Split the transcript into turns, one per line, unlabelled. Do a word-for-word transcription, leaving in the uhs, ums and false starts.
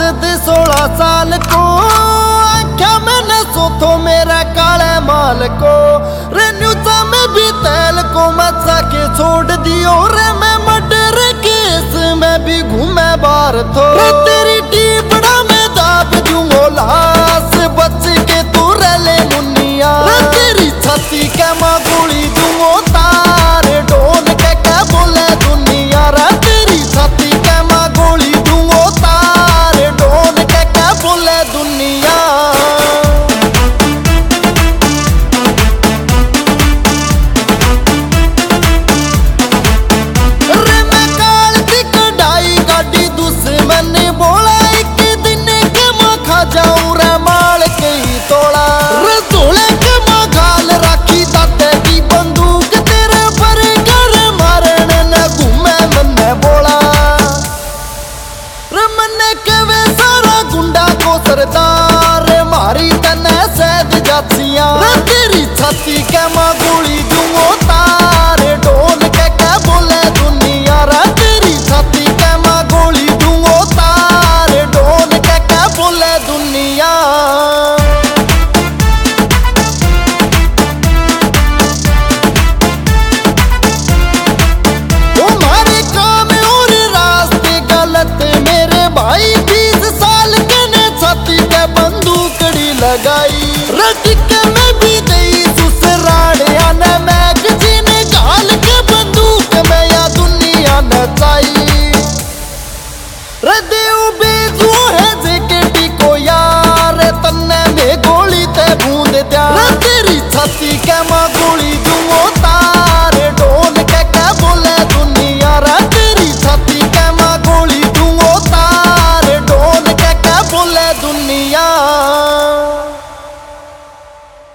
दे सोलह साल को क्या मैंने सोथो मेरा काले माल को रेन्यूजा में भी तेल को मचा के छोड़ दियो रे मैं मर्डर केस में भी घूमे बार थो तेरी टीपड़ा में दाब दूंगो लाश बच के तू रले मुनिया तेरी छाती के मां गोली दूंगो तार ढोल के क्या बोले दुनिया रे तेरी छाती के मां गोली दूंगो तार ढोल के क्या बोले दुनिया। रे मैं काल दी कढ़ाई गाड़ी दुश्मन बोला एक दिन के मां खा जाऊं रे माल के ही तोड़ा रे तोड़े के मां गाल राखी ताते की बंदूक तेरे पर घर मारने न घूमे मन्ने बोला रे मन्ने कवे सारा गुंडा को सरदार मारी तने सैद जातियां रे तेरी छाती के मां गोली दूंगो तार ढोल के क्या बोले दुनिया रे तेरी छाती के मां गोली दूंगो तार ढोल के क्या बोले दुनिया। तुम्हारे काम और रास्ते गलत मेरे भाई बीस साल के ने छाती के बंदूकड़ी लगाई रटिक में भी दई सुसराड़िया ने मैगजीन गाल के बंदूक में या दुनिया नचाई रे देव बेजू है जेकेटी को यार तन्ने में गोली ते बूंद दिया रे तेरी छाती के मां गोली